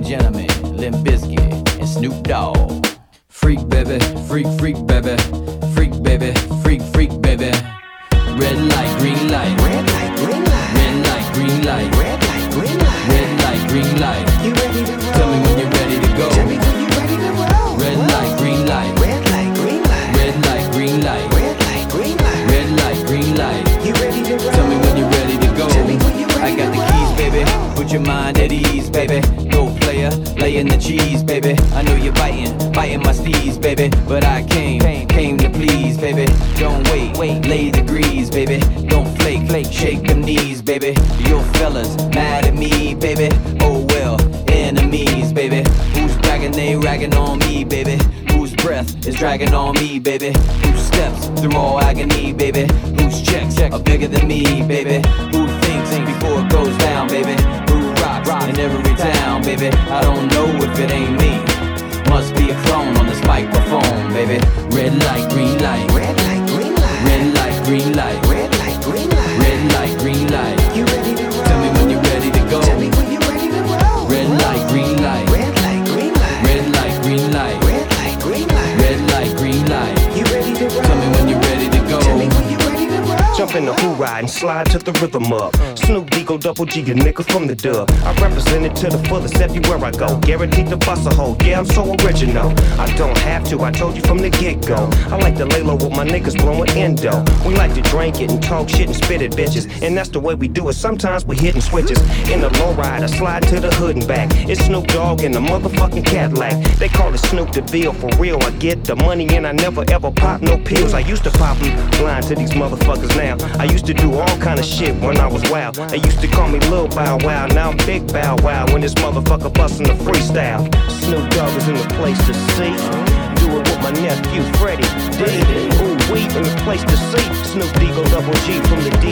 gentlemen, Limp Bizkit and Snoop Dogg. Freak baby, freak, freak baby, freak baby, freak, freak baby. Red light, green light, red light, green light, red light, green light, red light, green light, red light, green light. You ready to roll? Tell me when you're ready to go. Tell me when you're ready to roll. Red light, green light, red light, green light, red light, green light, red light, green light, red light, green light. You ready to roll? Tell me when you're ready to go. Tell me when you're ready I got to the roll. keys, baby. Put your mind at ease, baby. Go player, laying the cheese, baby. I know you're biting my steez, baby. But I came to please, baby. Don't wait, lay the grease, baby. Don't flake, shake them knees, baby. Your fellas mad at me, baby. Oh well, enemies, baby. Who's bragging, they ragging on me, baby. Whose breath is dragging on me, baby. Who steps through all agony, baby. Whose checks are bigger than me, baby. Who thinks before it goes down, baby. Who rocks in every town, baby. I don't know if it ain't me. Must be a clone on this microphone, baby. Red light, green light, red light, green light, red light, green light, red light, green light, red light, green light. You ready to roll? Tell me when you're ready to go. Tell me when you're ready to roll. Red light, green light, red light, green light, red light, green light, red light, green light, red light, green light. You ready to roll? Tell me when you're ready to go. Tell me when you're ready to roll. Jump in the who ride and slide to the rhythm up. Snoop Deagle, Double G, a nigga from the dub. I represent it to the fullest everywhere I go. Guaranteed to bust a hole, yeah, I'm so original. I don't have to, I told you from the get-go. I like to lay low with my niggas blowing endo. We like to drink it and talk shit and spit at bitches. And that's the way we do it, sometimes we hitting switches. In the low ride, I slide to the hood and back. It's Snoop Dogg in the motherfucking Cadillac. They call it Snoop the Bill, for real, I get the money and I never ever pop no pills. I used to pop them, blind to these motherfuckers now. I used to do all kind of shit when I was wild. They used to call me Lil Bow Wow, now I'm Big Bow Wow when this motherfucker bustin' the freestyle. Snoop Dogg is in the place to see. Do it with my nephew Freddie D. Ooh, we in the place to see. Snoop Deagle, Double G from the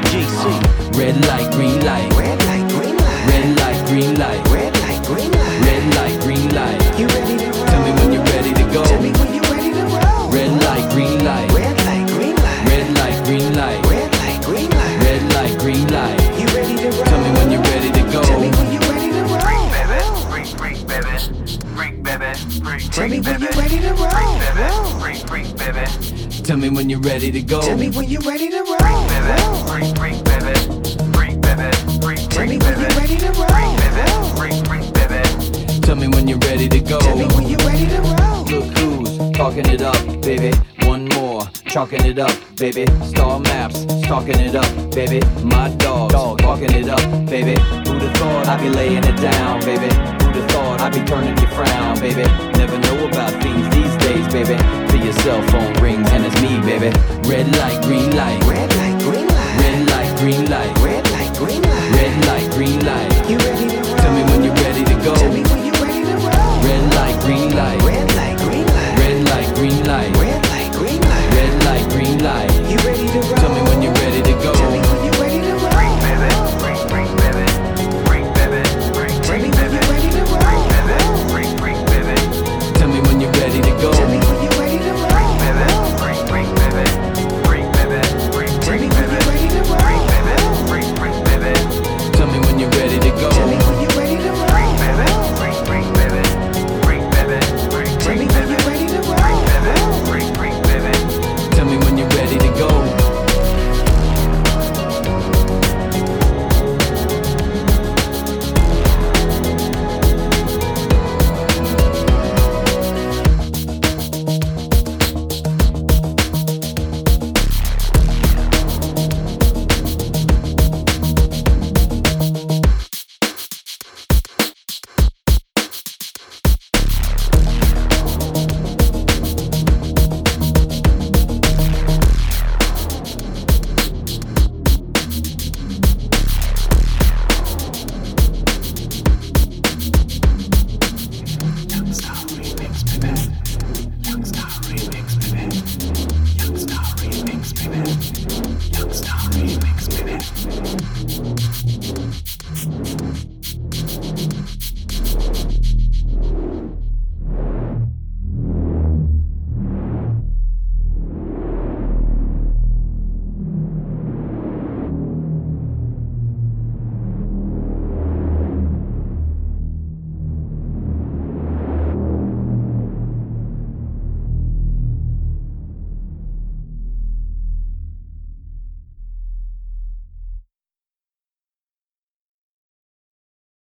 DPGC. Red light, green light, red light, green light, red light, green light, red light, green light, red light, green light. You ready to roll? Tell me when you're ready to go. Tell me when you're ready to roll. Red light, green light, red light, green light, red light, green light, red light, green light, red light, green light. You ready to roll? Tell me when you're ready to go. Tell me when you're ready to roll. Freak baby, freak baby, freak baby, freak Tell me when baby, you're ready to roll. Roll. freak baby, Tell me when you're ready to go. Tell me when you're ready to roll. baby, Roll. freak baby, freak baby, Tell me freak when you're baby, ready to roll. freak baby, Roll. freak baby. Tell me when you're ready to go. Tell me when you're ready to roll. Look who's talking it up, baby. One more, chalking it up, baby. Star Maps, stalking it up, baby. My dogs, walking it up, baby. Who'd have thought I'd be laying it down, baby? Who'd have thought I'd be turning your frown, baby? Never know about things these days, baby. Till your cell phone rings and it's me, baby. Red light, green light, Red light, green light, red light, green light, red light, green light, red light, green light. You ready